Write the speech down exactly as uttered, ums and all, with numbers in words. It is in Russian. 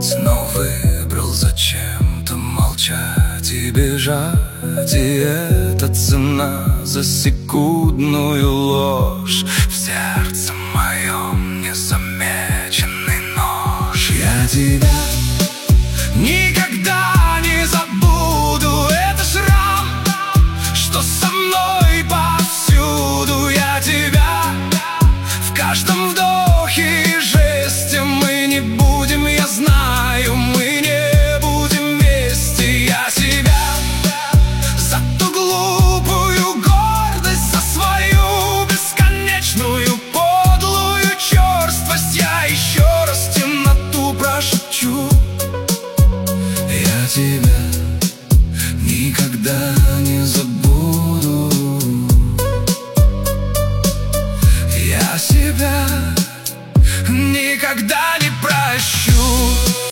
но выбрал зачем-то молчать и бежать. И это цена за секундную ложь в сердце моем незамеченный нож. Я тебя никогда не забуду, это шрам, что со мной повсюду. Я тебя в каждом вдохе и жесте. Мы не будем, я знаю, мы не будем вместе. Я себя за ту глупую гордость, за свою бесконечную подлую черствость. Я еще раз темноту прошепчу: я тебя никогда не забуду. Я себя никогда не прощу.